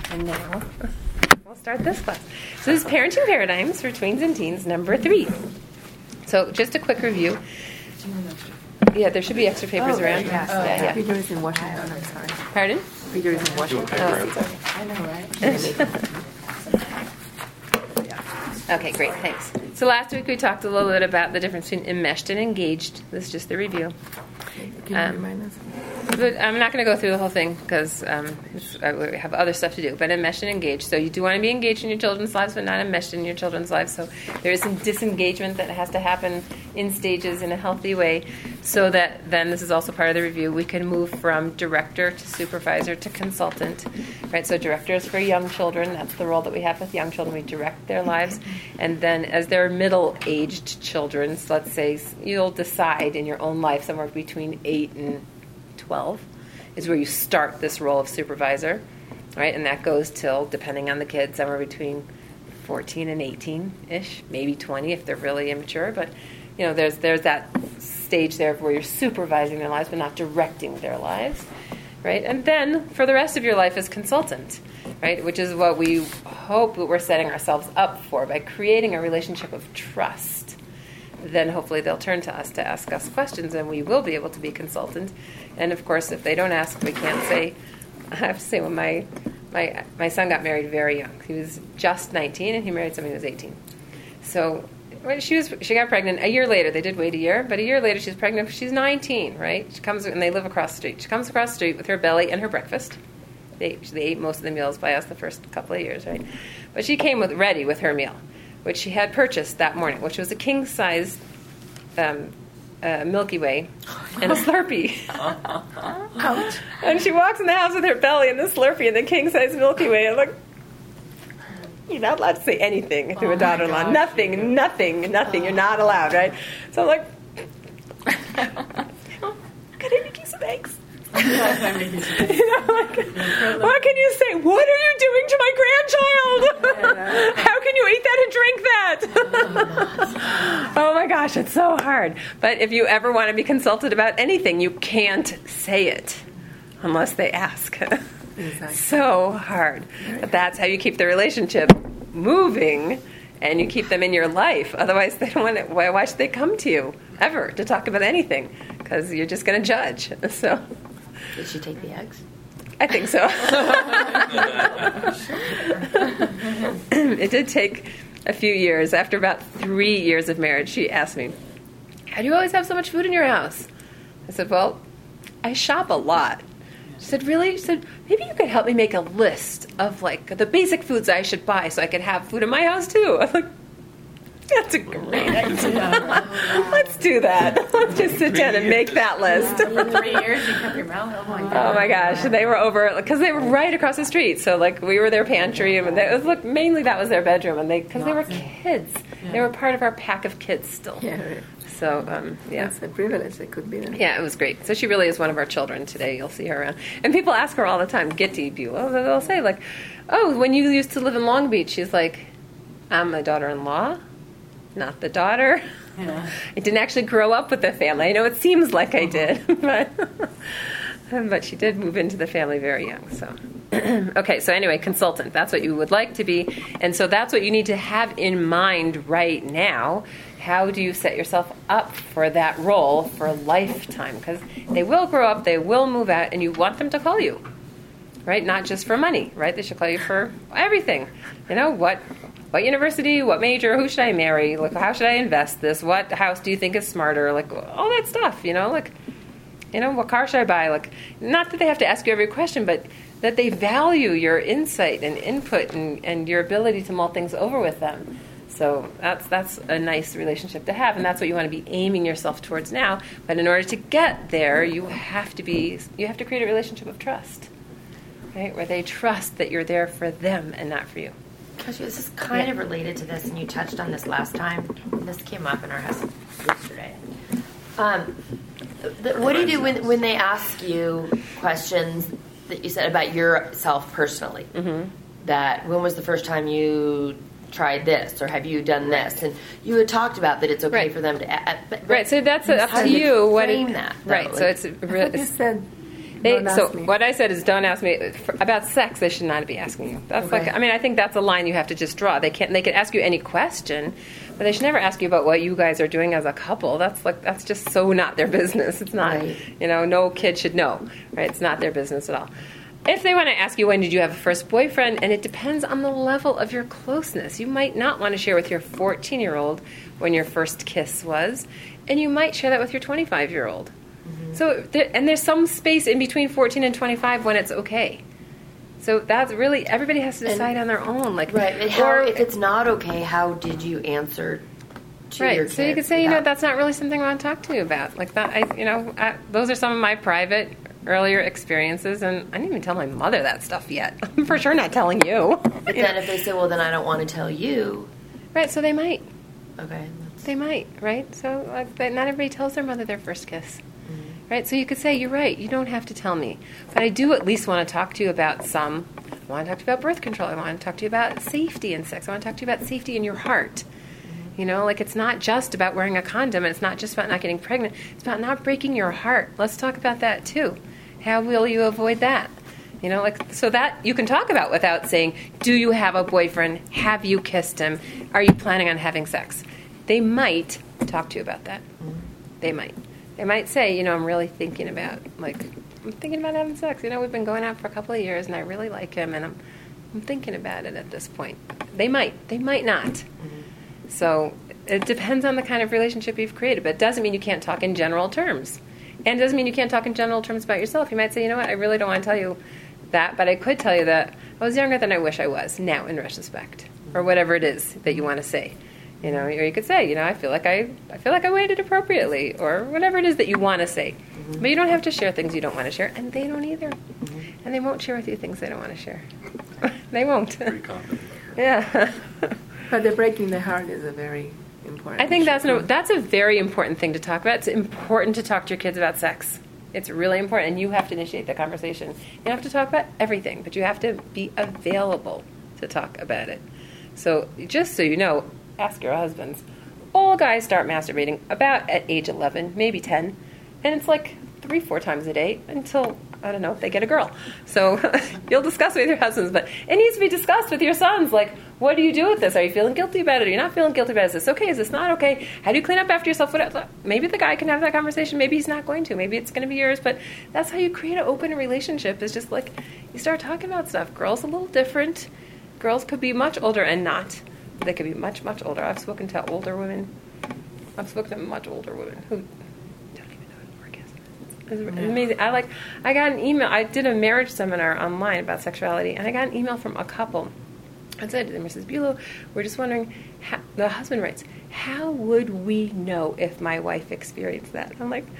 And now we'll start this class. So this is Parenting Paradigms for Tweens and Teens, number 3. So just a quick review. Yeah, there should be extra papers around. Yes. Yeah. Peter is in Washington. I'm sorry. Pardon? Peter is in Washington. I know, right? Okay, great, thanks. So last week we talked a little bit about the difference between enmeshed and engaged. This is just the review. Can you remind us? But I'm not going to go through the whole thing because I have other stuff to do. But enmeshed and engaged. So you do want to be engaged in your children's lives, but not enmeshed in your children's lives. So there is some disengagement that has to happen in stages in a healthy way, so that then this is also part of the review. We can move from director to supervisor to consultant. Right. So director is for young children. That's the role that we have with young children. We direct their lives, and then as they're middle-aged children, so let's say you'll decide in your own life somewhere between 8 and 12 is where you start this role of supervisor, right? And that goes till, depending on the kids, somewhere between 14 and 18-ish, maybe 20 if they're really immature. But, you know, there's that stage there where you're supervising their lives but not directing their lives, right? And then for the rest of your life as consultant, right? Which is what we hope that we're setting ourselves up for by creating a relationship of trust. Then hopefully they'll turn to us to ask us questions, and we will be able to be consultant. And of course, if they don't ask, we can't say. I have to say, when my son got married very young, he was just 19, and he married somebody who was 18. So when she got pregnant a year later. They did wait a year, but a year later she's pregnant. She's 19, right? She comes, and they live across the street. She comes across the street with her belly and her breakfast. They ate most of the meals by us the first couple of years, right? But she came ready with her meal, which she had purchased that morning, which was a king-size Milky Way and a Slurpee. Ouch. And she walks in the house with her belly and the Slurpee and the king-size Milky Way. I'm like, you're not allowed to say anything to a daughter-in-law. Gosh. Nothing. You're not allowed, right? So I'm like, can I make you some eggs? What can you say? What are you doing to my grandchild? How can you eat that and drink that? Oh my gosh, it's so hard. But if you ever want to be consulted about anything, you can't say it unless they ask. Exactly. So hard. But that's how you keep the relationship moving, and you keep them in your life. Otherwise, they don't want it. Why should they come to you ever to talk about anything? Because you're just going to judge. So. Did she take the eggs? I think so. It did take a few years. After about 3 years of marriage, she asked me, "How do you always have so much food in your house?" I said, "Well, I shop a lot." She said, "Really?" She said, "Maybe you could help me make a list of like the basic foods I should buy so I could have food in my house too." I was like, that's a great idea. Let's do that. Let's just sit down and make that list. For 3 years, you kept your mouth. Oh my gosh, they were over because they were right across the street. So like we were their pantry, and mainly that was their bedroom, and because they were kids, they were part of our pack of kids still. Yeah, right. So yeah, That's a privilege. It could be. yeah, it was great. So she really is one of our children today. You'll see her around, and people ask her all the time. Gitty people, they'll say like, "Oh, when you used to live in Long Beach," she's like, "I'm a daughter-in-law. Not the daughter." Yeah. I didn't actually grow up with the family. I know it seems like I did, but she did move into the family very young. So, okay. So anyway, consultant. That's what you would like to be, and so that's what you need to have in mind right now. How do you set yourself up for that role for a lifetime? Because they will grow up, they will move out, and you want them to call you, right? Not just for money, right? They should call you for everything. You know what university, what major, who should I marry, like how should I invest this, what house do you think is smarter, like all that stuff, like, what car should I buy, like, not that they have to ask you every question, but that they value your insight and input and your ability to mull things over with them. So that's a nice relationship to have, and that's what you want to be aiming yourself towards now. But in order to get there, you have to create a relationship of trust, right, where they trust that you're there for them and not for you. Gosh, this is kind of related to this, and you touched on this last time. This came up in our house yesterday. What do you do when they ask you questions that you said about yourself personally? Mm-hmm. That when was the first time you tried this, or have you done this? And you had talked about that it's okay for them to. But right. So that's up to you. Frame that. Though. Right. So it's You said Don't ask So me. what I said is, don't ask me about sex. They should not be asking you. That's Okay. like, I mean, I think that's a line you have to just draw. They can ask you any question, but they should never ask you about what you guys are doing as a couple. That's just so not their business. It's not, Right. no kid should know, right? It's not their business at all. If they want to ask you when did you have a first boyfriend, and it depends on the level of your closeness. You might not want to share with your 14-year-old when your first kiss was, and you might share that with your 25-year-old. So, there's some space in between 14 and 25 when it's okay. So that's really, everybody has to decide on their own. Like, Right. And if it's not okay, how did you answer to your right. kids? So you could say, without- that's not really something I want to talk to you about. Like that, those are some of my private earlier experiences, and I didn't even tell my mother that stuff yet. I'm for sure not telling you. But then if they say, well, then I don't want to tell you. Right. So they might. Okay. They might, right? So, but not everybody tells their mother their first kiss, right? So you could say, you're right, you don't have to tell me. But I do at least want to talk to you about I want to talk to you about birth control. I want to talk to you about safety in sex. I want to talk to you about safety in your heart. It's not just about wearing a condom. And it's not just about not getting pregnant. It's about not breaking your heart. Let's talk about that, too. How will you avoid that? So that you can talk about without saying, do you have a boyfriend? Have you kissed him? Are you planning on having sex? They might talk to you about that. They might. They might say, I'm really thinking about, I'm thinking about having sex. We've been going out for a couple of years, and I really like him, and I'm thinking about it at this point. They might. They might not. So it depends on the kind of relationship you've created, but it doesn't mean you can't talk in general terms. And it doesn't mean you can't talk in general terms about yourself. You might say, I really don't want to tell you that, but I could tell you that I was younger than I wish I was, now in retrospect, or whatever it is that you want to say. Or you could say, I feel like I waited appropriately, or whatever it is that you want to say. But you don't have to share things you don't want to share, and they don't either. And they won't share with you things they don't want to share. They won't. Pretty confident. Yeah. But the breaking the heart is a very important I think issue. that's a very important thing to talk about. It's important to talk to your kids about sex. It's really important, and you have to initiate the conversation. You don't have to talk about everything, but you have to be available to talk about it. So just so you know, ask your husbands. All guys start masturbating about at age 11, maybe 10, and it's like 3-4 times a day until, I don't know, they get a girl. So you'll discuss with your husbands, but it needs to be discussed with your sons. Like, what do you do with this? Are you feeling guilty about it? Are you not feeling guilty about it? Is this okay? Is this not okay? How do you clean up after yourself? Maybe the guy can have that conversation. Maybe he's not going to. Maybe it's going to be yours. But that's how you create an open relationship, is just like you start talking about stuff. Girls a little different. Girls could be much older and not. They could be much, much older. I've spoken to older women. I've spoken to much older women who don't even know what orgasm is. It's amazing. I got an email. I did a marriage seminar online about sexuality, and I got an email from a couple. I said to them, Mrs. Bulow, we're just wondering, the husband writes, how would we know if my wife experienced that? I'm like,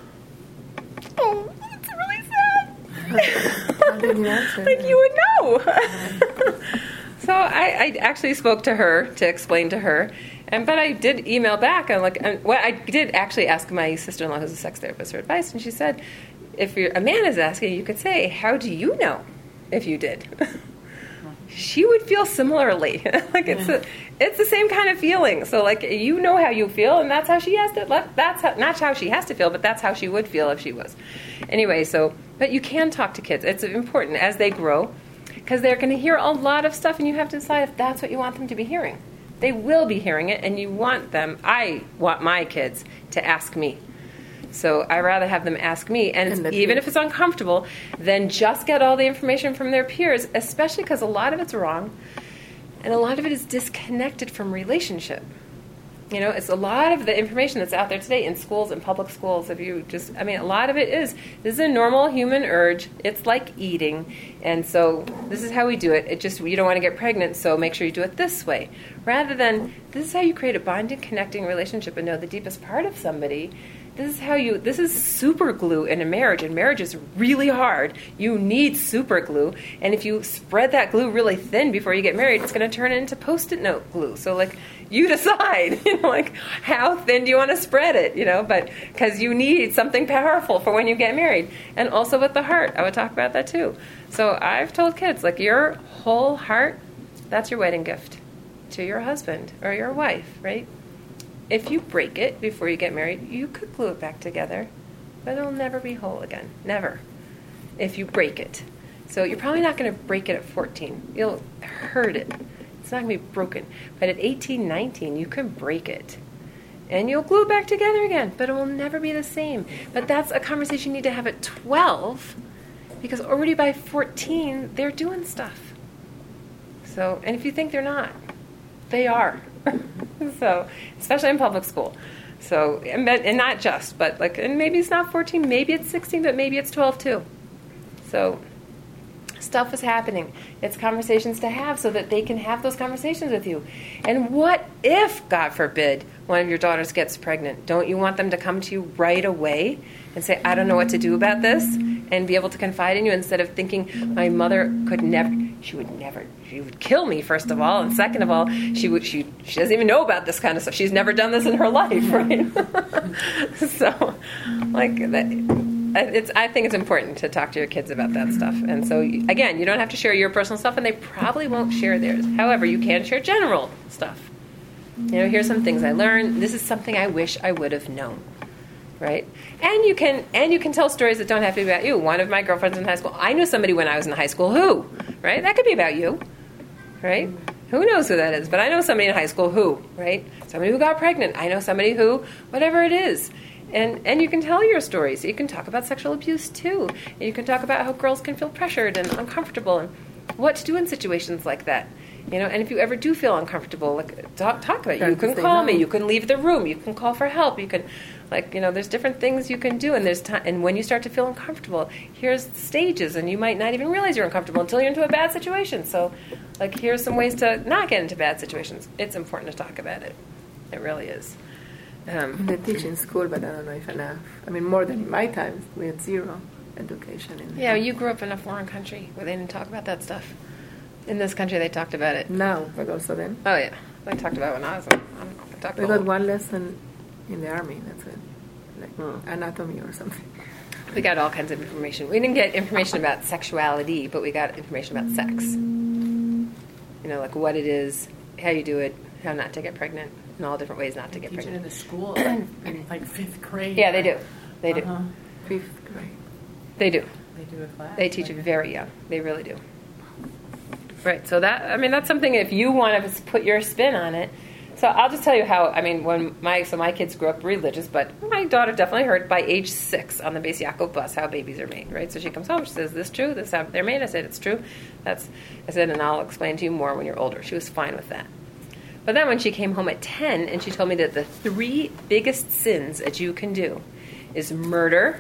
oh, that's really sad. How did you answer Like, that? you would know. So I actually spoke to her to explain to her, but I did email back. I did actually ask my sister-in-law, who's a sex therapist, for advice, and she said, if a man is asking, you could say, how do you know if you did? She would feel similarly. It's the same kind of feeling. So you know how you feel, and that's how she has to. Not how she has to feel, but that's how she would feel if she was. Anyway, but you can talk to kids. It's important as they grow, because they're going to hear a lot of stuff, and you have to decide if that's what you want them to be hearing. They will be hearing it, and you want them. I want my kids to ask me. So I rather have them ask me, and even if it's uncomfortable, then just get all the information from their peers, especially because a lot of it's wrong, and a lot of it is disconnected from relationship. It's a lot of the information that's out there today in schools and public schools. A lot of it is, this is a normal human urge. It's like eating, and so this is how we do it. You don't want to get pregnant, so make sure you do it this way. Rather than, this is how you create a bonding, connecting relationship and know the deepest part of somebody. This is super glue in a marriage, and marriage is really hard. You need super glue, and if you spread that glue really thin before you get married, it's going to turn into Post-it note glue. So, you decide, how thin do you want to spread it, but because you need something powerful for when you get married. And also with the heart, I would talk about that too. So I've told kids, your whole heart, that's your wedding gift to your husband or your wife, right? If you break it before you get married, you could glue it back together, but it'll never be whole again. Never. if you break it. So you're probably not going to break it at 14. You'll hurt it. It's not going to be broken. But at 18, 19, you can break it. And you'll glue it back together again, but it will never be the same. But that's a conversation you need to have at 12, because already by 14, they're doing stuff. So, and if you think they're not, they are. So, especially in public school. So, and not just, but like, and maybe it's not 14, maybe it's 16, but maybe it's 12 too. So, stuff is happening. It's conversations to have so that they can have those conversations with you. And what if, God forbid, one of your daughters gets pregnant? Don't you want them to come to you right away and say, I don't know what to do about this, and be able to confide in you instead of thinking, my mother could never, she would kill me, first of all, and second of all, she doesn't even know about this kind of stuff. She's never done this in her life, right? So, like, I think it's important to talk to your kids about that stuff. And so, again, you don't have to share your personal stuff, and they probably won't share theirs. However, you can share general stuff. You know, here's some things I learned. This is something I wish I would have known, right? And you can tell stories that don't have to be about you. One of my girlfriends in high school, I knew somebody when I was in high school who, right? That could be about you, right? Who knows who that is? But I know somebody in high school who, right? Somebody who got pregnant. I know somebody who, whatever it is. And you can tell your stories. You can talk about sexual abuse too. And you can talk about how girls can feel pressured and uncomfortable and what to do in situations like that. You know, and if you ever do feel uncomfortable, like talk about it. You can call me. You can leave the room. You can call for help. You can, like, you know, there's different things you can do. And there's time. And when you start to feel uncomfortable, here's stages, and you might not even realize you're uncomfortable until you're into a bad situation. So, like, here's some ways to not get into bad situations. It's important to talk about it. It really is. They teach in school, but I don't know if enough. I mean, more than in my time, we had zero education. Yeah, you grew up in a foreign country where they didn't talk about that stuff. In this country, they talked about it. Now, but also then. Oh, yeah. They talked about it when I was We got one lesson in the army, that's it. Like anatomy or something. We got all kinds of information. We didn't get information about sexuality, but we got information about sex. You know, like what it is, how you do it, how not to get pregnant, and all different ways not to get pregnant. Teach it in the school, like, in like 5th grade. Yeah, they do. They do. 5th grade. They do. They do a class. They teach it very young. They really do. Right. So that's something if you want to put your spin on it. So I'll just tell you how, when my kids grew up religious, but my daughter definitely heard by age 6 on the Beis Yaakov bus how babies are made, right? So she comes home, she says, "This true? This is how they're made?" I said, "It's true." I said, "And I'll explain to you more when you're older." She was fine with that. But then when she came home at 10 and she told me that the 3 biggest sins that you can do is murder,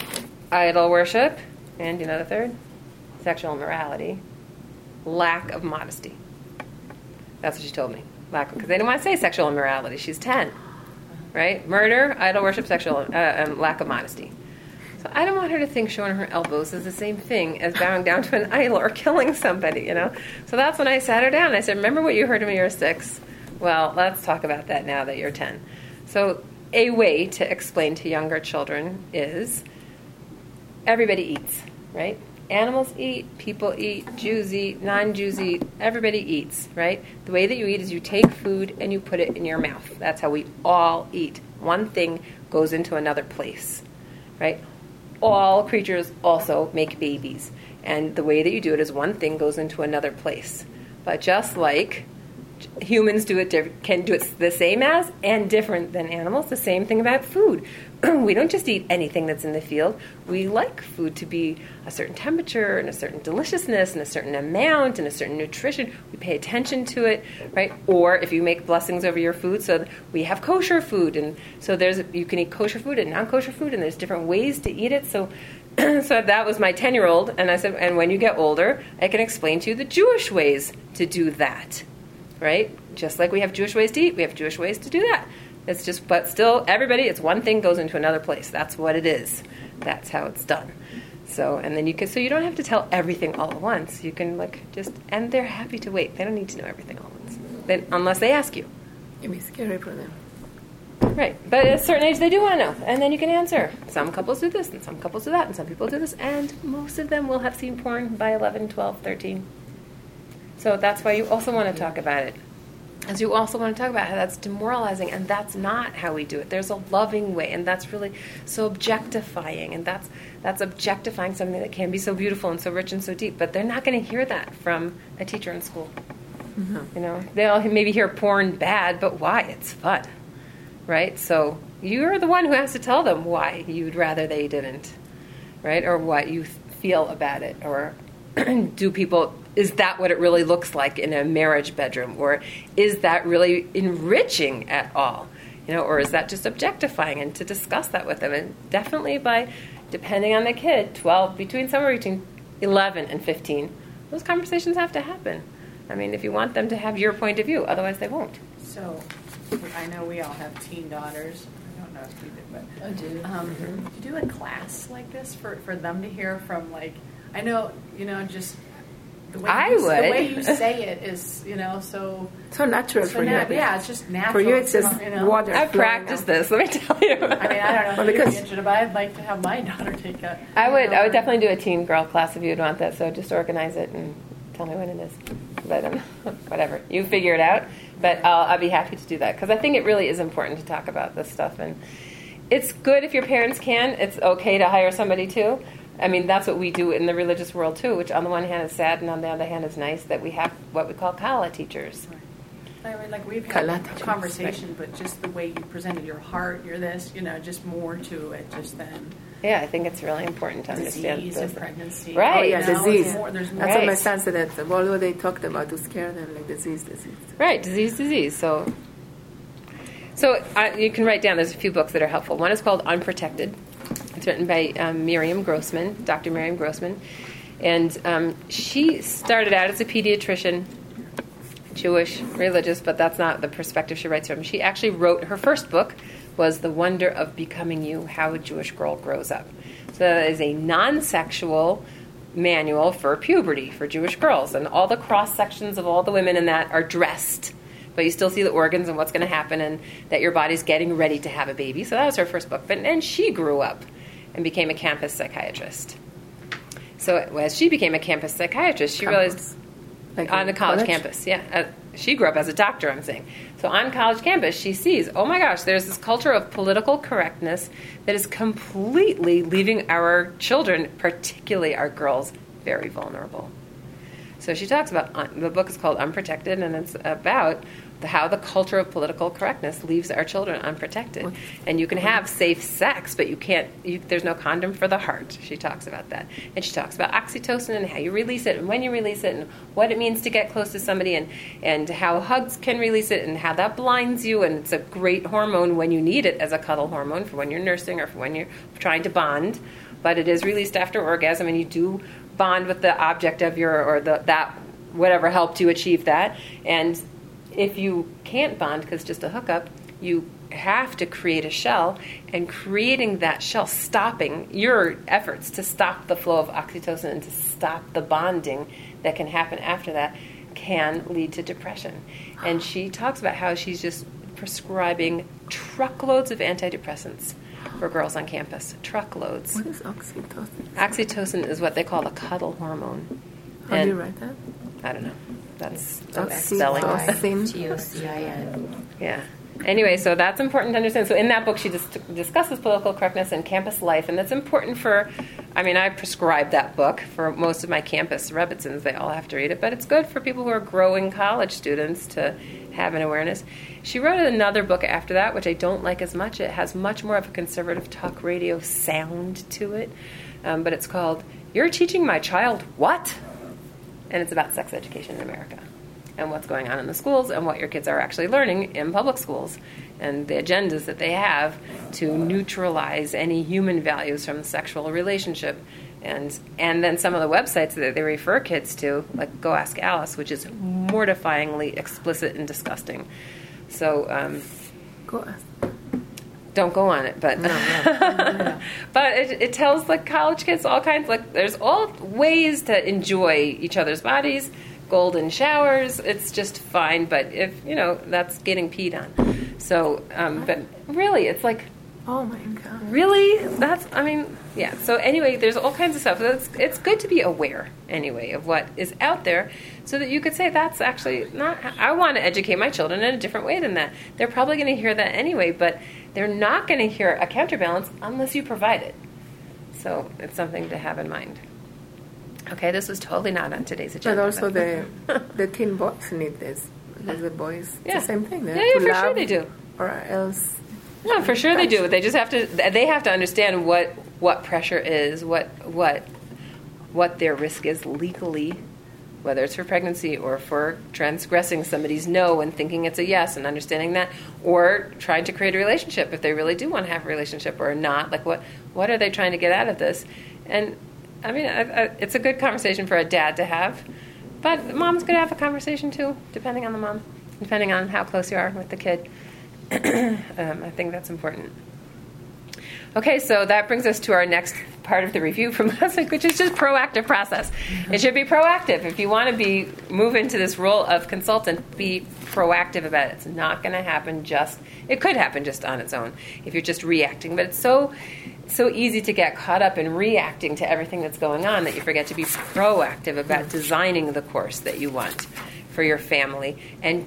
idol worship, and, you know, the third? Sexual immorality. Lack of modesty. That's what she told me. Because they didn't want to say sexual immorality. She's 10, right? Murder, idol worship, sexual and lack of modesty. So I don't want her to think showing her elbows is the same thing as bowing down to an idol or killing somebody, you know? So that's when I sat her down and I said, "Remember what you heard when you were 6? Well, let's talk about that now that you're 10. So a way to explain to younger children is everybody eats, right? Animals eat, people eat, Jews eat, non-Jews eat, everybody eats, right? The way that you eat is you take food and you put it in your mouth. That's how we all eat. One thing goes into another place, right? All creatures also make babies. And the way that you do it is one thing goes into another place. But just like humans can do it the same as and different than animals, the same thing about food. We don't just eat anything that's in the field. We like food to be a certain temperature and a certain deliciousness and a certain amount and a certain nutrition. We pay attention to it, right? Or if you make blessings over your food, so we have kosher food, and so you can eat kosher food and non-kosher food, and there's different ways to eat it. So that was my 10-year-old, and I said, and when you get older, I can explain to you the Jewish ways to do that, right? Just like we have Jewish ways to eat, we have Jewish ways to do that. It's just, but still, everybody, it's one thing goes into another place. That's what it is. That's how it's done. So, and then so you don't have to tell everything all at once. You can and they're happy to wait. They don't need to know everything all at once, unless they ask you. It'd be scary for them. Right. But at a certain age, they do want to know. And then you can answer. Some couples do this, and some couples do that, and some people do this. And most of them will have seen porn by 11, 12, 13. So that's why you also want to talk about it. as you also want to talk about how that's demoralizing, and that's not how we do it. There's a loving way, and that's really so objectifying, and that's objectifying something that can be so beautiful and so rich and so deep. But they're not going to hear that from a teacher in school. They'll maybe hear porn bad, but why? It's fun, right? So you're the one who has to tell them why you'd rather they didn't, right? Or what you feel about it, or is that what it really looks like in a marriage bedroom, or is that really enriching at all, or is that just objectifying? And to discuss that with them, and definitely depending on the kid, somewhere between 11 and 15, those conversations have to happen. I mean, if you want them to have your point of view, otherwise they won't. So, I know we all have teen daughters. I don't know if we do, but do you do a class like this for them to hear from, like, I know, just the way you say it is, so natural for you. Yeah, it's just natural. For you, it's just water. I've practiced this. Let me tell you. I mean, I don't know if you're interested, but I'd like to have my daughter take a. I would definitely do a teen girl class if you'd want that. So just organize it and tell me when it is. But whatever, you figure it out. But I'll be happy to do that, because I think it really is important to talk about this stuff, and it's good if your parents can. It's okay to hire somebody too. I mean, that's what we do in the religious world too, which on the one hand is sad, and on the other hand is nice that we have what we call kala teachers. I mean, like, we've had a conversation, but just the way you presented your heart, just more to it just then. Yeah, I think it's really important to understand disease and pregnancy. Right. Oh, yeah, disease. There's more. That's what my son said. That although they talked about to scare them, like disease. Right, disease. So you can write down. There's a few books that are helpful. One is called Unprotected. It's written by Miriam Grossman, Dr. Miriam Grossman, and she started out as a pediatrician. Jewish, religious, but that's not the perspective she writes from. She actually wrote, her first book was The Wonder of Becoming You, How a Jewish Girl Grows Up. So that is a non-sexual manual for puberty for Jewish girls, and all the cross-sections of all the women in that are dressed, but you still see the organs and what's going to happen, and that your body's getting ready to have a baby. So that was her first book. And she grew up and became a campus psychiatrist. So as she became a campus psychiatrist, she realized... Like on a college campus, yeah. She grew up as a doctor, I'm saying. So on college campus, she sees, oh my gosh, there's this culture of political correctness that is completely leaving our children, particularly our girls, very vulnerable. So she talks about, the book is called Unprotected, and it's about how the culture of political correctness leaves our children unprotected. And you can have safe sex, but there's no condom for the heart. She talks about that. And she talks about oxytocin and how you release it and when you release it and what it means to get close to somebody and how hugs can release it and how that blinds you. And it's a great hormone when you need it as a cuddle hormone for when you're nursing or for when you're trying to bond. But it is released after orgasm, and you do bond with the object of that whatever helped you achieve that. And if you can't bond because just a hookup, you have to create a shell, and creating that shell, stopping your efforts to stop the flow of oxytocin and to stop the bonding that can happen after that, can lead to depression. And she talks about how she's just prescribing truckloads of antidepressants for girls on campus. Truckloads. What is oxytocin? Oxytocin is what they call the cuddle hormone. How do you write that? I don't know. That's spelling. Oxytocin. Yeah. Anyway, so that's important to understand. So in that book, she discusses political correctness and campus life, and that's important for, I prescribe that book for most of my campus Rebbitzins. They all have to read it, but it's good for people who are growing college students to have an awareness. She wrote another book after that, which I don't like as much. It has much more of a conservative talk radio sound to it, but it's called You're Teaching My Child What? And it's about sex education in America and what's going on in the schools and what your kids are actually learning in public schools and the agendas that they have to neutralize any human values from the sexual relationship. And then some of the websites that they refer kids to, like Go Ask Alice, which is mortifyingly explicit and disgusting. So Go Ask. Don't go on it, but but it tells college kids all kinds. There's all ways to enjoy each other's bodies, golden showers. It's just fine, but if that's getting peed on. So, but really, it's Oh my God. Really? Yeah. So anyway, there's all kinds of stuff. It's good to be aware, anyway, of what is out there so that you could say, that's actually not, I want to educate my children in a different way than that. They're probably going to hear that anyway, but they're not going to hear a counterbalance unless you provide it. So it's something to have in mind. Okay, this was totally not on today's agenda. But also the teen boys need this. Because the boys, it's the same thing. They have to for love, sure they do. Or else... No, for sure they do. They just have to. They have to understand what pressure is, what their risk is legally, whether it's for pregnancy or for transgressing somebody's no and thinking it's a yes and understanding that, or trying to create a relationship if they really do want to have a relationship or not. Like what are they trying to get out of this? And I mean, it's a good conversation for a dad to have, but mom's going to have a conversation too, depending on the mom, depending on how close you are with the kid. I think that's important. Okay, so that brings us to our next part of the review from last week, which is just proactive process. It should be proactive. If you want to move into this role of consultant, be proactive about it. It's not going to happen it could happen just on its own if you're just reacting, but it's so easy to get caught up in reacting to everything that's going on that you forget to be proactive about designing the course that you want for your family and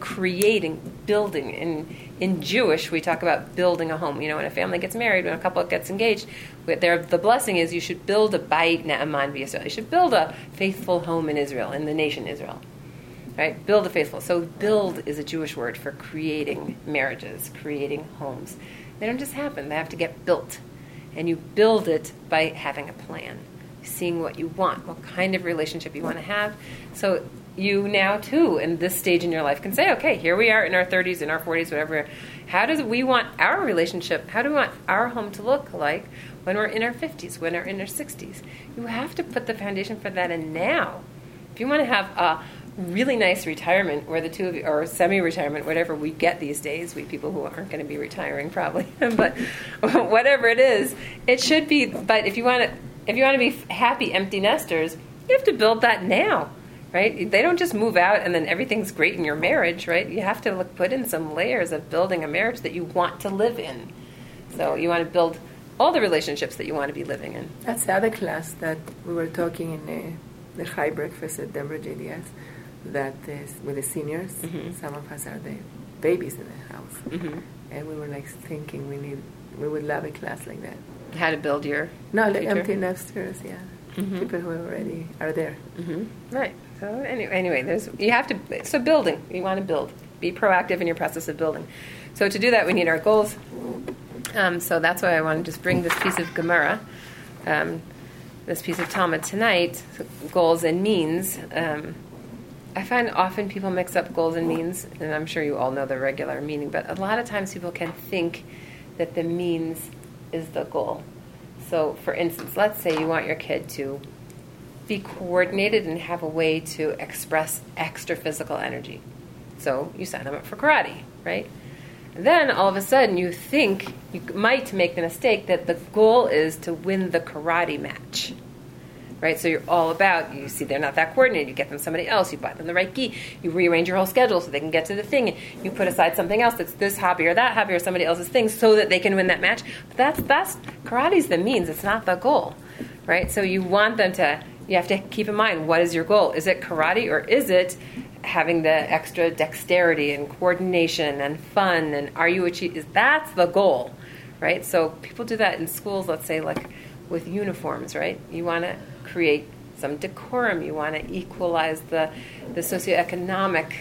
building. In Jewish, we talk about building a home. You know, when a family gets married, when a couple gets engaged, the blessing is you should build a bayit ne'aman v'Yisrael. You should build a faithful home in Israel, in the nation Israel. Right? Build a faithful. So build is a Jewish word for creating marriages, creating homes. They don't just happen. They have to get built. And you build it by having a plan, seeing what you want, what kind of relationship you want to have. So you now, too, in this stage in your life, can say, okay, here we are in our 30s, in our 40s, whatever. How do we want our relationship, how do we want our home to look like when we're in our 50s, when we're in our 60s? You have to put the foundation for that in now. If you want to have a really nice retirement where the two of you, or semi-retirement, whatever we get these days, we people who aren't going to be retiring probably, but whatever it is, it should be, but if you want to be happy empty nesters, you have to build that now. Right? They don't just move out and then everything's great in your marriage, right? You have to put in some layers of building a marriage that you want to live in. So you want to build all the relationships that you want to be living in. That's the other class that we were talking in the high breakfast at Denver JDS, that is with the seniors. Mm-hmm. Some of us are the babies in the house. Mm-hmm. And we were thinking we would love a class like that. How to build your the empty nesters, yeah. Mm-hmm. People who already are there. Mm-hmm. Right. So anyway, building. You want to build. Be proactive in your process of building. So to do that, we need our goals. So that's why I want to just bring this piece of Gemara, this piece of Talmud tonight, goals and means. I find often people mix up goals and means, and I'm sure you all know the regular meaning, but a lot of times people can think that the means is the goal. So, for instance, let's say you want your kid to be coordinated and have a way to express extra physical energy. So you sign them up for karate, right? Then all of a sudden you think, you might make the mistake that the goal is to win the karate match, right? So you're all about, you see they're not that coordinated, you get them somebody else, you buy them the right gi, you rearrange your whole schedule so they can get to the thing, you put aside something else that's this hobby or that hobby or somebody else's thing so that they can win that match. But that's karate's the means, it's not the goal, right? So you want them to, you have to keep in mind, what is your goal? Is it karate or is it having the extra dexterity and coordination and fun, and are you that's the goal, right? So people do that in schools, let's say with uniforms, right? You want to create some decorum, you want to equalize the socioeconomic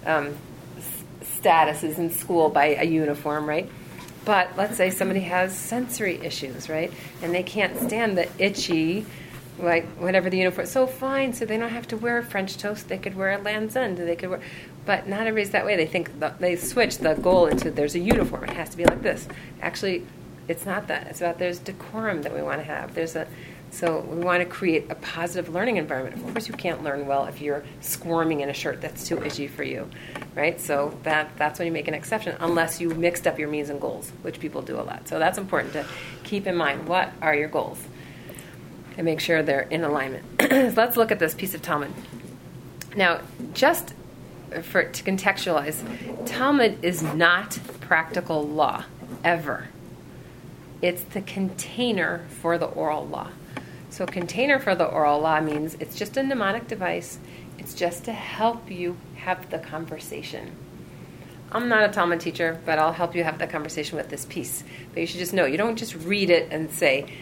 statuses in school by a uniform, right? But let's say somebody has sensory issues, right? And they can't stand the itchy, whatever the uniform. So fine, so they don't have to wear a French toast. They could wear a Land's End. But not everybody's that way. They think they switch the goal into there's a uniform. It has to be like this. Actually, it's not that. It's about there's decorum that we want to have. So we want to create a positive learning environment. Of course, you can't learn well if you're squirming in a shirt that's too itchy for you, right? So that's when you make an exception, unless you mixed up your means and goals, which people do a lot. So that's important to keep in mind. What are your goals? And make sure they're in alignment. So let's look at this piece of Talmud. Now, just to contextualize, Talmud is not practical law, ever. It's the container for the oral law. So container for the oral law means it's just a mnemonic device. It's just to help you have the conversation. I'm not a Talmud teacher, but I'll help you have the conversation with this piece. But you should just know, you don't just read it and say,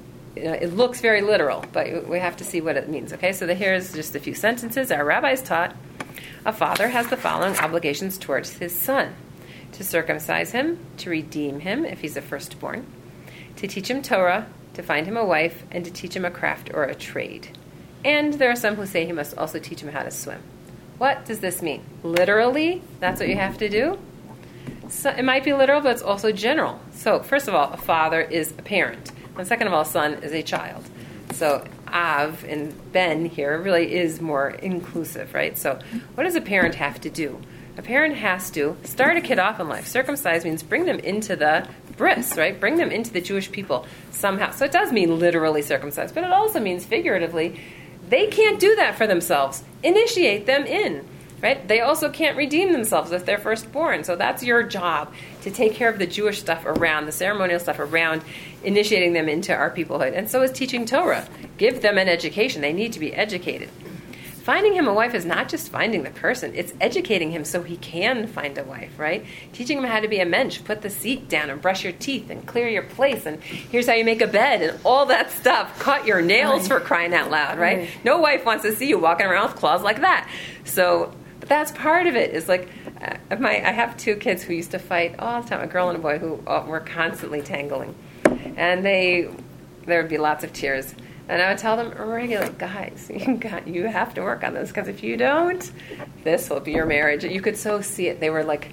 it looks very literal, but we have to see what it means. Okay, so here's just a few sentences. Our rabbis taught, a father has the following obligations towards his son: to circumcise him, to redeem him if he's a firstborn, to teach him Torah, to find him a wife, and to teach him a craft or a trade. And there are some who say he must also teach him how to swim. What does this mean? Literally, that's what you have to do? So it might be literal, but it's also general. So first of all, a father is a parent. And second of all, son is a child. So Av and Ben here really is more inclusive, right? So what does a parent have to do? A parent has to start a kid off in life. Circumcise means bring them into the bris, right? Bring them into the Jewish people somehow. So it does mean literally circumcised, but it also means figuratively. They can't do that for themselves. Initiate them in, right? They also can't redeem themselves if they're firstborn. So that's your job, to take care of the Jewish stuff around, the ceremonial stuff around, initiating them into our peoplehood. And so is teaching Torah. Give them an education. They need to be educated. Finding him a wife is not just finding the person. It's educating him so he can find a wife, right? Teaching him how to be a mensch, put the seat down and brush your teeth and clear your place, and here's how you make a bed and all that stuff. Cut your nails, for crying out loud, right? No wife wants to see you walking around with claws like that. So but that's part of it. Is like, I have two kids who used to fight all the time, a girl and a boy who were constantly tangling. And there would be lots of tears. And I would tell them regularly, guys, you have to work on this, because if you don't, this will be your marriage. You could so see it.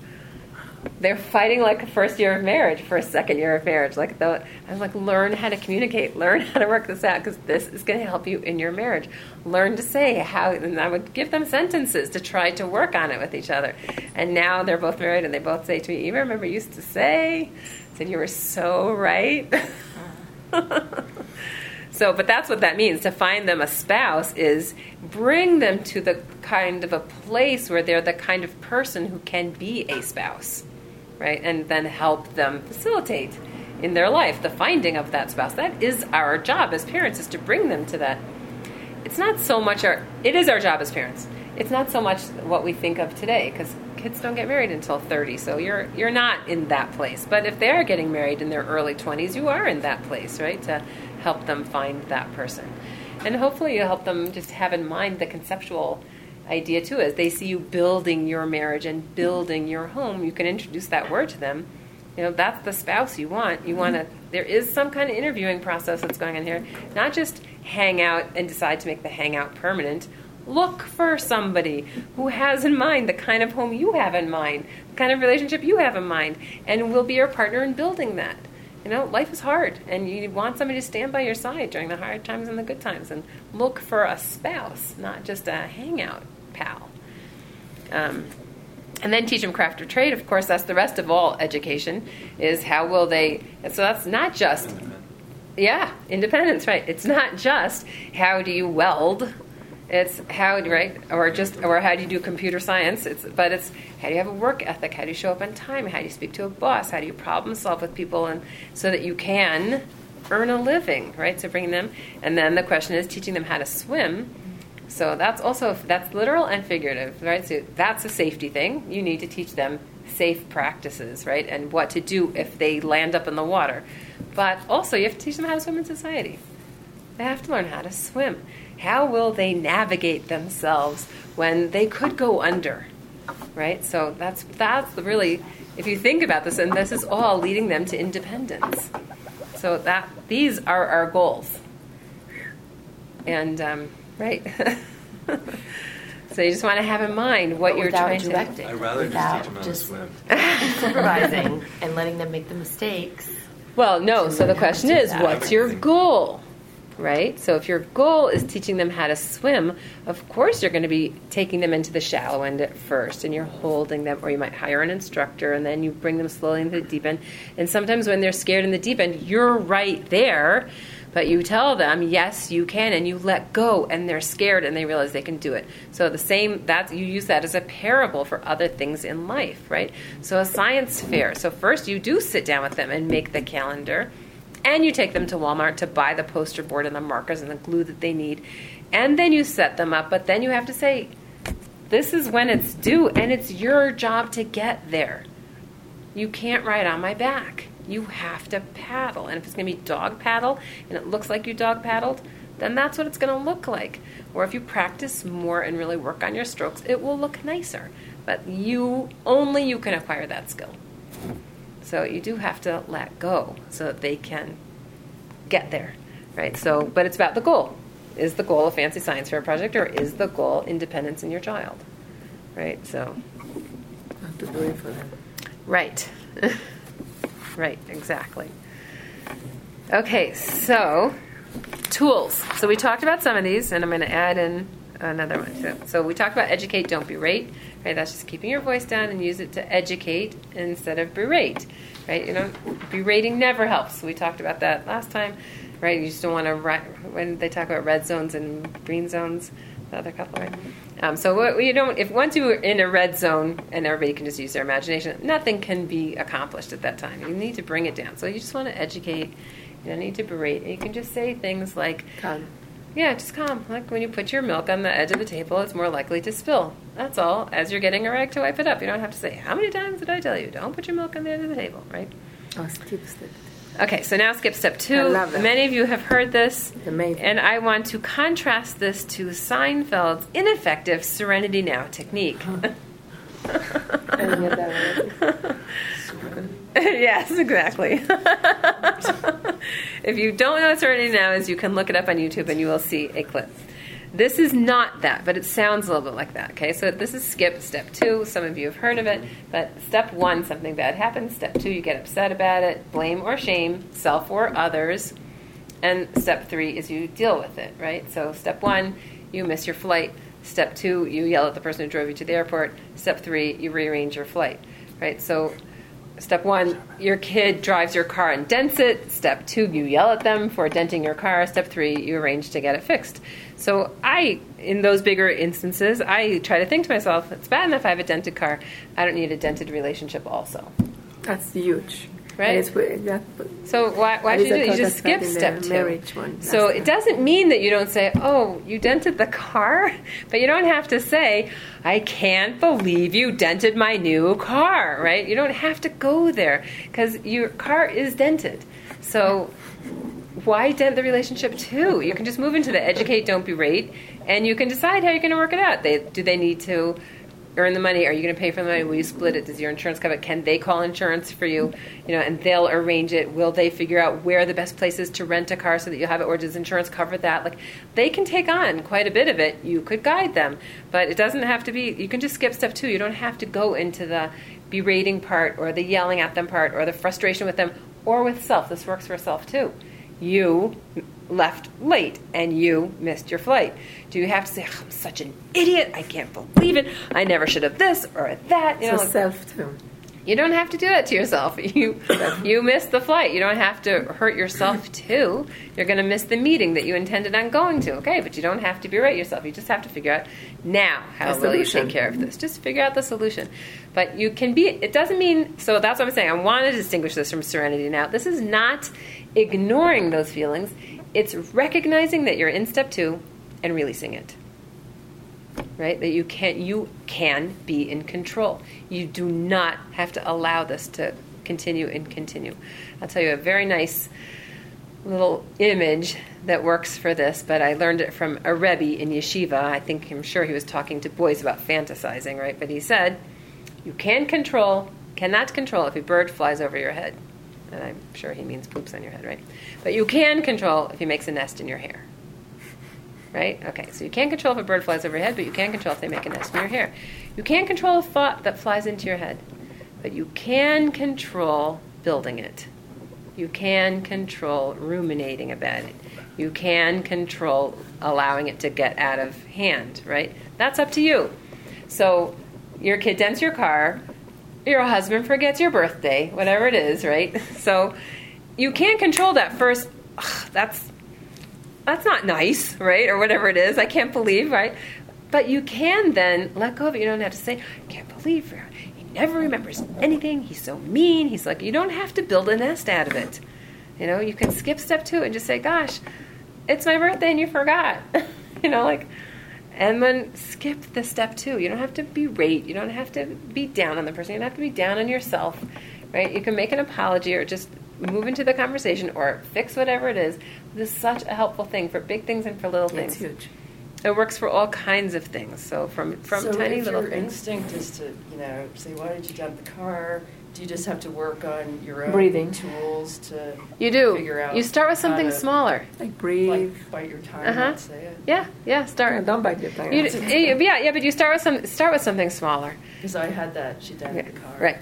They're fighting like a first year of marriage for a second year of marriage. I was like, learn how to communicate, learn how to work this out, because this is going to help you in your marriage. Learn to say how, and I would give them sentences to try to work on it with each other. And now they're both married, and they both say to me, you remember you used to say? I said, you were so right. So, but that's what that means. To find them a spouse is bring them to the kind of a place where they're the kind of person who can be a spouse, right? And then help them facilitate in their life the finding of that spouse. That is our job as parents, is to bring them to that. It's not so much it is our job as parents. It's not so much what we think of today, because kids don't get married until 30, so you're not in that place. But if they're getting married in their early 20s, you are in that place, right? To help them find that person. And hopefully you help them just have in mind the conceptual idea too. As they see you building your marriage and building your home, you can introduce that word to them. That's the spouse you want. There is some kind of interviewing process that's going on here. Not just hang out and decide to make the hangout permanent. Look for somebody who has in mind the kind of home you have in mind, the kind of relationship you have in mind, and will be your partner in building that. Life is hard, and you want somebody to stand by your side during the hard times and the good times, and look for a spouse, not just a hangout pal. And then teach them craft or trade. Of course, that's the rest of all education, is how will they... And so that's not just... Yeah, independence, right. It's not just how do you weld... It's how, right, or how do you do computer science? But it's how do you have a work ethic? How do you show up on time? How do you speak to a boss? How do you problem solve with people, and so that you can earn a living, right? So bringing them, and then the question is teaching them how to swim. So that's literal and figurative, right? So that's a safety thing. You need to teach them safe practices, right, and what to do if they land up in the water. But also you have to teach them how to swim in society. They have to learn how to swim. How will they navigate themselves when they could go under, right? So that's really, if you think about this, and this is all leading them to independence. So these are our goals. And, right. So you just want to have in mind what you're trying to do. I'd rather just teach them how to swim. Supervising and letting them make the mistakes. Well, no. So the question is, what's your goal? Right? So if your goal is teaching them how to swim, of course you're going to be taking them into the shallow end at first, and you're holding them, or you might hire an instructor, and then you bring them slowly into the deep end. And sometimes when they're scared in the deep end, you're right there, but you tell them, yes, you can, and you let go, and they're scared, and they realize they can do it. So you use that as a parable for other things in life, right? So a science fair. So first you do sit down with them and make the calendar. And you take them to Walmart to buy the poster board and the markers and the glue that they need. And then you set them up, but then you have to say, this is when it's due, and it's your job to get there. You can't ride on my back. You have to paddle. And if it's going to be dog paddle, and it looks like you dog paddled, then that's what it's going to look like. Or if you practice more and really work on your strokes, it will look nicer. But only you can acquire that skill. So you do have to let go so that they can get there, right? So, but it's about the goal. Is the goal a fancy science fair project, or is the goal independence in your child, right? So, have to do it for them. Right, right, exactly. Okay, so tools. So we talked about some of these, and I'm going to add in another one. So we talked about educate, don't berate. Right, that's just keeping your voice down and use it to educate instead of berate. Right, berating never helps. We talked about that last time. Right, you just don't want to when they talk about red zones and green zones. The other couple, right? So if once you're in a red zone and everybody can just use their imagination, nothing can be accomplished at that time. You need to bring it down. So you just want to educate. You don't need to berate. You can just say things like, calm. Yeah, just calm. Like when you put your milk on the edge of the table, it's more likely to spill. That's all. As you're getting a rag to wipe it up, you don't have to say, how many times did I tell you? Don't put your milk on the edge of the table, right? Oh, skip step. Okay, so now skip step 2. I love that. Many of you have heard this. Amazing. And I want to contrast this to Seinfeld's ineffective Serenity Now technique. Yes, exactly. If you don't know what Serenity Now is, you can look it up on YouTube and you will see a clip. This is not that, but it sounds a little bit like that. Okay, so this is skip step 2. Some of you have heard of it, but step 1, something bad happens. Step 2, you get upset about it, blame or shame, self or others. And step 3 is you deal with it, right? So step 1, you miss your flight. Step 2, you yell at the person who drove you to the airport. Step 3, you rearrange your flight, right? So step 1, your kid drives your car and dents it. Step 2, you yell at them for denting your car. Step 3, you arrange to get it fixed. So in those bigger instances, I try to think to myself, it's bad enough I have a dented car. I don't need a dented relationship also. That's huge. Right? So why should you do it? You just skip step 2. So it doesn't mean that you don't say, oh, you dented the car, but you don't have to say, I can't believe you dented my new car, right? You don't have to go there because your car is dented. So why dent the relationship too? You can just move into the educate, don't berate, and you can decide how you're going to work it out. Do they need to earn the money? Are you going to pay for the money? Will you split it? Does your insurance cover it? Can they call insurance for you? And they'll arrange it. Will they figure out where the best place is to rent a car so that you have it, or does insurance cover that? Like, they can take on quite a bit of it. You could guide them, but it doesn't have to be. You can just skip step 2. You don't have to go into the berating part or the yelling at them part or the frustration with them or with self. This works for self too. You left late and you missed your flight. Do you have to say, oh, I'm such an idiot, I can't believe it, I never should have this or that? Self too. You don't have to do that to yourself. You missed the flight. You don't have to hurt yourself too. You're going to miss the meeting that you intended on going to. Okay, but you don't have to berate yourself. You just have to figure out now how will you take care of this. Just figure out the solution. But you can be, it doesn't mean, so that's what I'm saying. I want to distinguish this from Serenity Now. This is not ignoring those feelings. It's recognizing that you're in step 2 and releasing it. Right? That you can be in control. You do not have to allow this to continue and continue. I'll tell you a very nice little image that works for this, but I learned it from a Rebbe in yeshiva. I'm sure he was talking to boys about fantasizing, right? But he said, you cannot control if a bird flies over your head. And I'm sure he means poops on your head, right? But you can control if he makes a nest in your hair. Right? Okay, so you can't control if a bird flies over your head, but you can control if they make a nest in your hair. You can't control a thought that flies into your head, but you can control building it. You can control ruminating about it. You can control allowing it to get out of hand, right? That's up to you. So your kid dents your car, your husband forgets your birthday, whatever it is, right? So you can't control that first, that's not nice, right? Or whatever it is. I can't believe, right? But you can then let go of it. You don't have to say, I can't believe he never remembers anything. He's so mean. He's like, you don't have to build a nest out of it. You can skip step 2 and just say, gosh, it's my birthday and you forgot. And then skip the step 2. You don't have to berate. You don't have to be down on the person. You don't have to be down on yourself, right? You can make an apology or just move into the conversation or fix whatever it is. This is such a helpful thing for big things and for little things. It's huge. It works for all kinds of things. So from tiny little your things. instinct is to, say, why did you dump the car? Do you just have to work on your own breathing tools to You do. figure out You start with something smaller. Like breathe. Like bite your tongue and say it? Yeah. Start. Don't bite your tongue. But you start with something smaller. Because I had that. She dented the car. Right.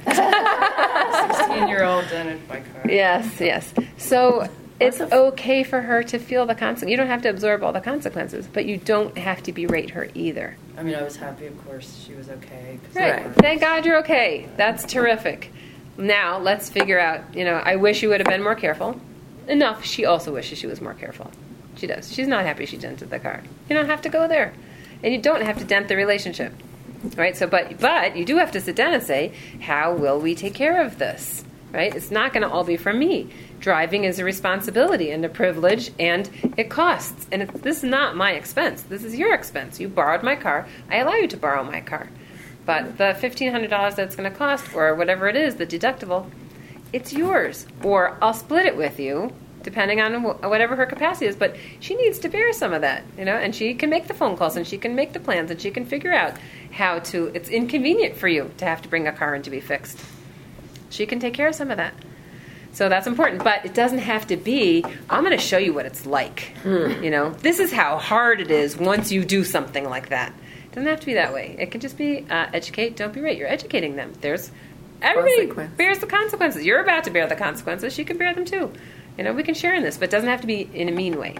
16-year-old dented my car. Yes. So it's okay for her to feel the consequences. You don't have to absorb all the consequences, but you don't have to berate her either. I mean, I was happy, of course, she was okay. Right. Thank God you're okay. That's terrific. Now, let's figure out, I wish you would have been more careful. Enough, she also wishes she was more careful. She does. She's not happy she dented the car. You don't have to go there. And you don't have to dent the relationship. Right? So, but you do have to sit down and say, how will we take care of this? Right? It's not going to all be from me. Driving is a responsibility and a privilege, and it costs. And this is not my expense. This is your expense. You borrowed my car. I allow you to borrow my car. But the $1,500 that it's going to cost, or whatever it is, the deductible, it's yours. Or I'll split it with you, depending on whatever her capacity is. But she needs to bear some of that, and she can make the phone calls, and she can make the plans, and she can figure out how to. It's inconvenient for you to have to bring a car in to be fixed. She can take care of some of that. So that's important. But it doesn't have to be, I'm going to show you what it's like. This is how hard it is once you do something like that. It doesn't have to be that way. It can just be educate, don't berate. You're educating them. Everybody bears the consequences. You're about to bear the consequences. She can bear them too. We can share in this, but it doesn't have to be in a mean way.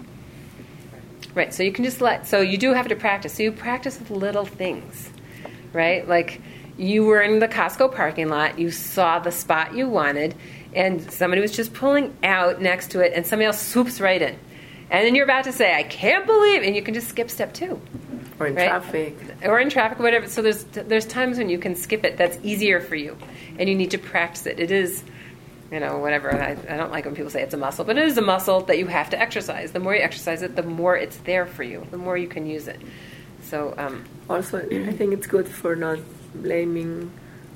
Right, so you can just so you do have to practice. So you practice with little things, right? Like you were in the Costco parking lot, you saw the spot you wanted, and somebody was just pulling out next to it, and somebody else swoops right in. And then you're about to say, I can't believe, and you can just skip step 2. Or in traffic. Or in traffic, whatever. So there's times when you can skip it. That's easier for you. And you need to practice it. It is, whatever. I don't like when people say it's a muscle. But it is a muscle that you have to exercise. The more you exercise it, the more it's there for you. The more you can use it. So also, I think it's good for not blaming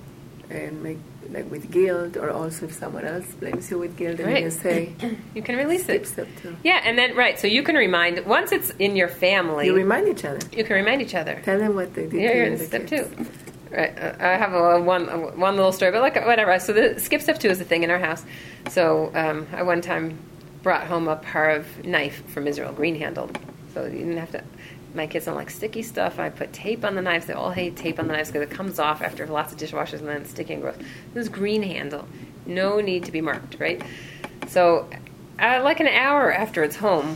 and with guilt, or also if someone else blames you with guilt, and you say, you can release it. Step 2. Yeah, and then so you can remind once it's in your family. You remind each other. You can remind each other. Tell them what they did. You're in step 2. Right. I have one little story, but whatever. So the skip step 2 is a thing in our house. So I one time brought home a Parv knife from Israel, green handled. So you didn't have to. My kids don't like sticky stuff. I put tape on the knives. They all hate tape on the knives because it comes off after lots of dishwashers and then it's sticky and gross. This is green handle. No need to be marked, right? So like an hour after it's home,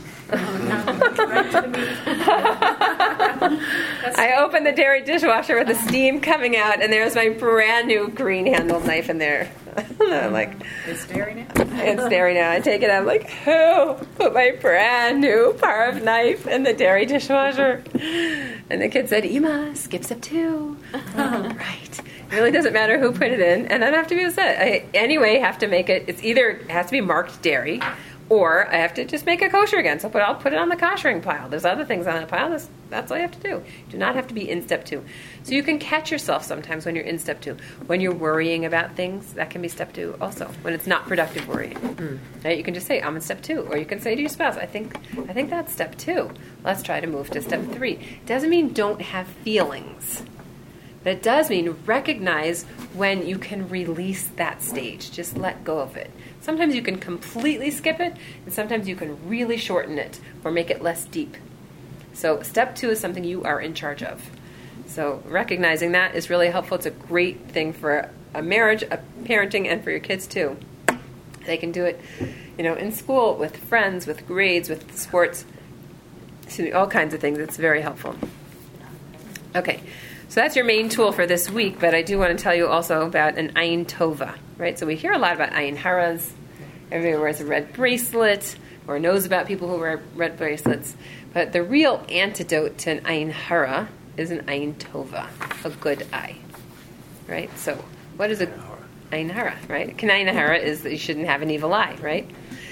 I opened the dairy dishwasher with the steam coming out, and there's my brand new green handled knife in there. I'm like, it's dairy now? It's dairy now. I take it out. I'm like, who put my brand new Parv knife in the dairy dishwasher? And the kid said, Ima, skip step 2. Right. It really doesn't matter who put it in, and I don't have to be upset. I anyway have to make it. It's either it has to be marked dairy, or I have to just make it kosher again. So I'll put it on the koshering pile. There's other things on that pile. That's all you have to do. You do not have to be in step 2. So you can catch yourself sometimes when you're in step 2. When you're worrying about things, that can be step 2 also. When it's not productive worrying, right? You can just say, I'm in step 2, or you can say to your spouse, I think that's step 2. Let's try to move to step 3. It doesn't mean don't have feelings. But it does mean recognize when you can release that stage. Just let go of it. Sometimes you can completely skip it, and sometimes you can really shorten it or make it less deep. So step 2 is something you are in charge of. So recognizing that is really helpful. It's a great thing for a marriage, a parenting, and for your kids too. They can do it, in school, with friends, with grades, with sports, all kinds of things. It's very helpful. Okay. So that's your main tool for this week, but I do want to tell you also about an Ayin Tova, right? So we hear a lot about Ayin Haras. Everybody wears a red bracelet or knows about people who wear red bracelets. But the real antidote to an Ayin Hara is an Ayin Tova, a good eye, right? So what is a Ayin Hara, right? An Ayin Hara is that you shouldn't have an evil eye, right?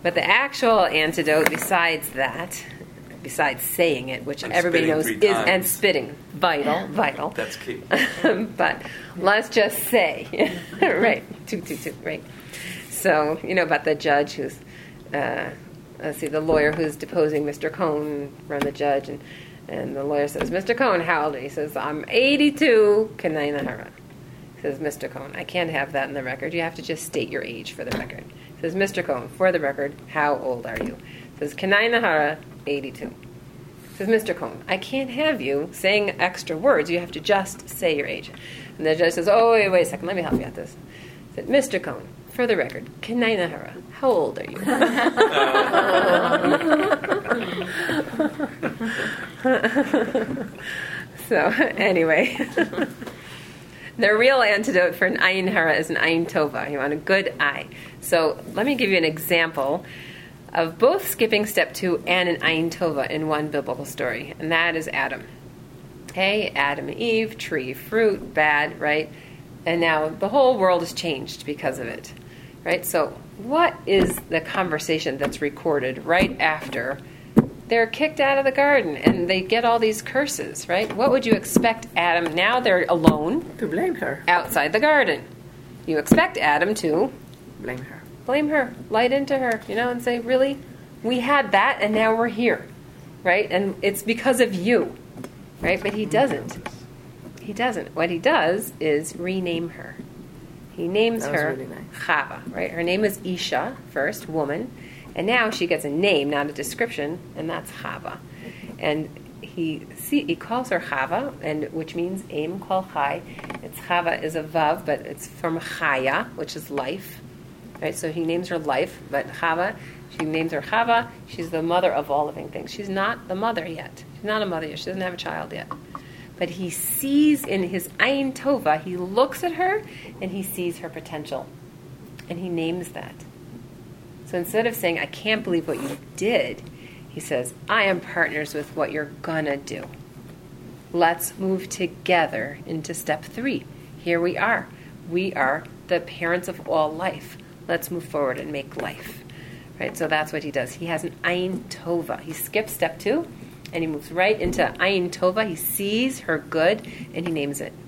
But the actual antidote, besides saying it, which And everybody spitting knows 3 is, times. and spitting, vital. That's key. But let's just say, right, toot, right. So, about the judge who's, the lawyer who's deposing Mr. Cohn from the judge, and the lawyer says, Mr. Cohn, how old are you? He says, I'm 82, Kanai Nahara. Says, Mr. Cohn, I can't have that in the record. You have to just state your age for the record. Says, Mr. Cohn, for the record, how old are you? Says, Kanai Nahara, 82. Says, Mr. Cohn, I can't have you saying extra words. You have to just say your age. And the judge says, oh, wait a second. Let me help you out this. Said, Mr. Cohn, for the record, Kanai Nahara, how old are you? So, anyway. The real antidote for an ayin hara is an ayin tova. You want a good eye. So let me give you an example of both skipping step 2 and an ayin tova in one biblical story, and that is Adam. Okay, Adam and Eve, tree, fruit, bad, right? And now the whole world has changed because of it, right? So what is the conversation that's recorded right after they're kicked out of the garden and they get all these curses, right? What would you expect Adam, now they're alone, To blame her. outside the garden. You expect Adam to Blame her. light into her, and say, really? We had that and now we're here, right? And it's because of you, right? But he doesn't. He doesn't. What he does is rename her. He names That was her really nice. Chava, right? Her name is Isha, first, woman. And now she gets a name, not a description, and that's Chava. And he calls her Chava, and which means Aim Kol Chai. It's Chava is a vav, but it's from Chaya, which is life. Right? So he names her life, but Chava, she names her Chava. She's the mother of all living things. She's not the mother yet. She's not a mother yet. She doesn't have a child yet. But he sees in his Ayin Tova, he looks at her and he sees her potential. And he names that. So instead of saying, I can't believe what you did, he says, I am partners with what you're gonna do. Let's move together into step 3. Here we are. We are the parents of all life. Let's move forward and make life. Right? So that's what he does. He has an Ayin Tova. He skips step 2 and he moves right into Ayin Tova. He sees her good and he names it.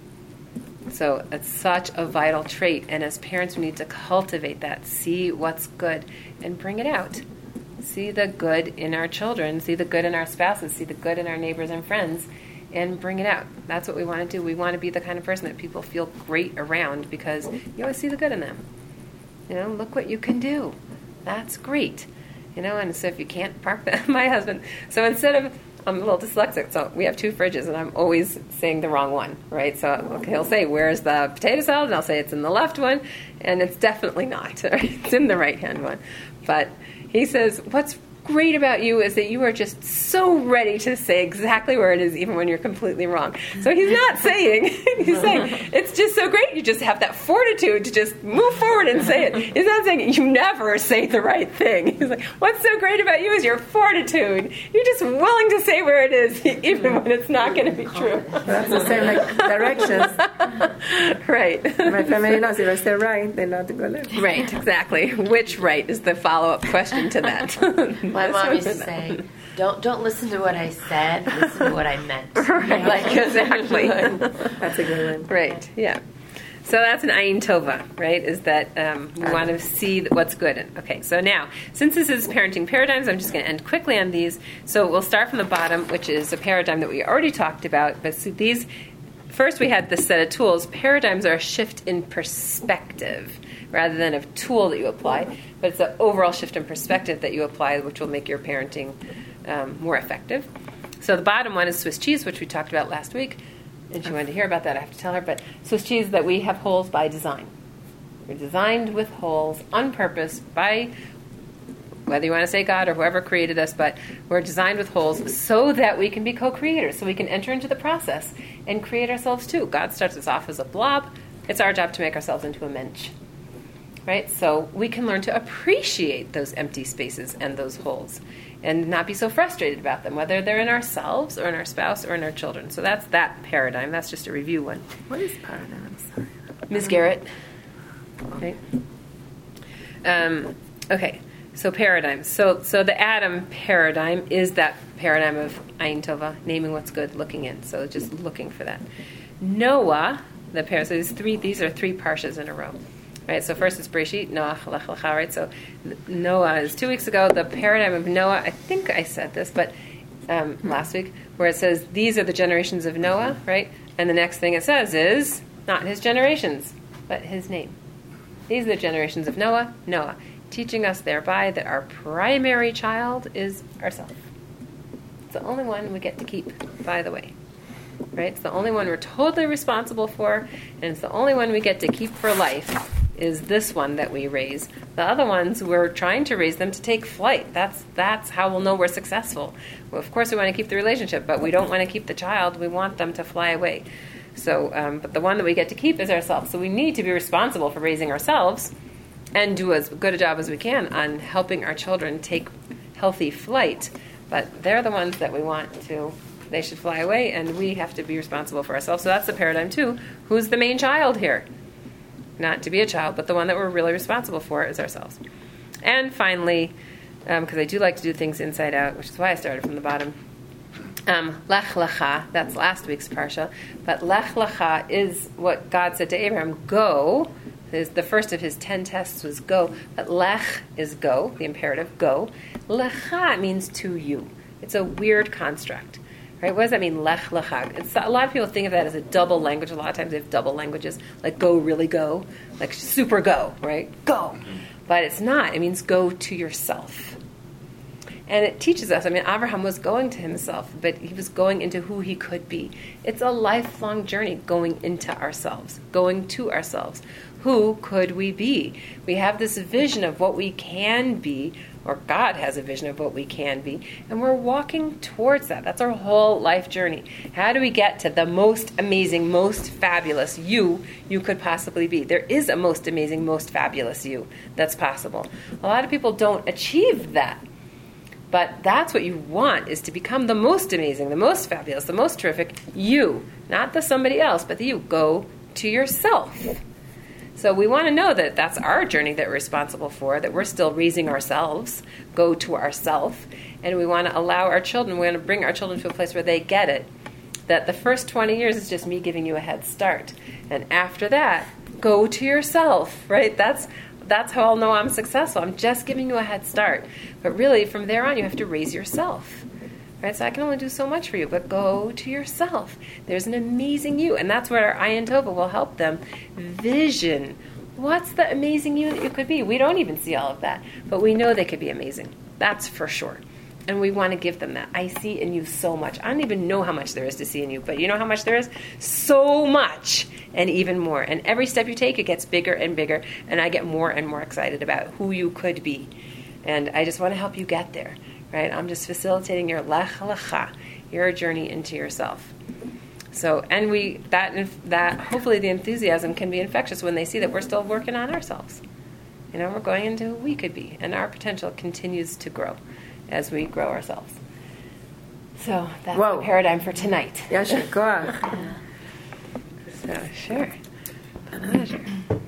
So it's such a vital trait, and as parents we need to cultivate that, see what's good and bring it out. See the good in our children, see the good in our spouses, see the good in our neighbors and friends, and bring it out. That's what we want to do. We want to be the kind of person that people feel great around because you always see the good in them. Look what you can do. That's great. And so if you can't park my husband, so instead of, I'm a little dyslexic, so we have 2 fridges, and I'm always saying the wrong one, right? So he'll say, where's the potato salad? And I'll say, it's in the left one, and it's definitely not. Right? It's in the right-hand one. But he says, what's great about you is that you are just so ready to say exactly where it is, even when you're completely wrong. So he's not saying, he's saying, it's just so great. You just have that fortitude to just move forward and say it. He's not saying you never say the right thing. He's like, what's so great about you is your fortitude. You're just willing to say where it is, even when it's not going to be true. That's the same like directions. Right. My family knows if I say right, they know to go left. Right, exactly. Which right is the follow-up question to that? My mom used to say, don't listen to what I said, listen to what I meant. Right, exactly. That's a good one. Right, yeah. So that's an Ayin Tova, right, is that we want to see what's good. Okay, so now, since this is parenting paradigms, I'm just going to end quickly on these. So we'll start from the bottom, which is a paradigm that we already talked about. But so these, first we had this set of tools. Paradigms are a shift in perspective rather than a tool that you apply. But it's an overall shift in perspective that you apply, which will make your parenting more effective. So the bottom one is Swiss cheese, which we talked about last week. And she wanted to hear about that. I have to tell her. But Swiss cheese, that we have holes by design. We're designed with holes on purpose by, whether you want to say God or whoever created us, but we're designed with holes so that we can be co-creators, so we can enter into the process and create ourselves too. God starts us off as a blob. It's our job to make ourselves into a mensch. Right? So we can learn to appreciate those empty spaces and those holes and not be so frustrated about them, whether they're in ourselves or in our spouse or in our children. So that's that paradigm. That's just a review one. What is paradigm? I'm sorry. Ms. Garrett. Okay. Okay. So paradigms. So the Adam paradigm is that paradigm of Ayin Tova, naming what's good, looking in. So just looking for that. Noah, the pair. So these are three parshas in a row. Right, so first it's Bereshit, Noah, Lech Lecha, right? So Noah is 2 weeks ago. The paradigm of Noah, I think I said this, but last week, where it says, these are the generations of Noah, right? And the next thing it says is, not his generations, but his name. These are the generations of Noah, teaching us thereby that our primary child is ourselves. It's the only one we get to keep, by the way. Right? It's the only one we're totally responsible for, and it's the only one we get to keep for life, is this one that we raise. The other ones, we're trying to raise them to take flight. That's how we'll know we're successful. Well, of course we want to keep the relationship, but we don't want to keep the child. We want them to fly away. So, but the one that we get to keep is ourselves. So we need to be responsible for raising ourselves and do as good a job as we can on helping our children take healthy flight. But they're the ones that we want to, they should fly away, and we have to be responsible for ourselves. So that's the paradigm too. Who's the main child here? Not to be a child, but the one that we're really responsible for is ourselves. And finally, because I do like to do things inside out, which is why I started from the bottom, Lech Lecha, that's last week's parsha, but Lech Lecha is what God said to Abraham, go. The first of his 10 tests was go, but Lech is go, the imperative, go. Lecha means to you. It's a weird construct. Right? What does that mean, Lech Lecha? A lot of people think of that as a double language. A lot of times they have double languages, like go, really go, like super go, right? Go. But it's not. It means go to yourself. And it teaches us, Abraham was going to himself, but he was going into who he could be. It's a lifelong journey going into ourselves, going to ourselves. Who could we be? We have this vision of what we can be, or God has a vision of what we can be, and we're walking towards that. That's our whole life journey. How do we get to the most amazing, most fabulous you could possibly be? There is a most amazing, most fabulous you that's possible. A lot of people don't achieve that. But that's what you want, is to become the most amazing, the most fabulous, the most terrific you. Not the somebody else, but the you. Go to yourself. So we want to know that that's our journey that we're responsible for, that we're still raising ourselves, go to ourself. And we want to allow our children, we want to bring our children to a place where they get it, that the first 20 years is just me giving you a head start. And after that, go to yourself, right? That's how I'll know I'm successful. I'm just giving you a head start. But really, from there on, you have to raise yourself. Right? So I can only do so much for you, but go to yourself. There's an amazing you. And that's where our Ayin Tova will help them vision. What's the amazing you that you could be? We don't even see all of that. But we know they could be amazing. That's for sure. And we want to give them that. I see in you so much. I don't even know how much there is to see in you, but you know how much there is? So much, and even more. And every step you take, it gets bigger and bigger, and I get more and more excited about who you could be. And I just want to help you get there, right? I'm just facilitating your Lech Lecha, your journey into yourself. So, and that hopefully the enthusiasm can be infectious when they see that we're still working on ourselves. We're going into who we could be, and our potential continues to grow as we grow ourselves. So that's the paradigm for tonight. Yasher Koach. So sure. Pleasure.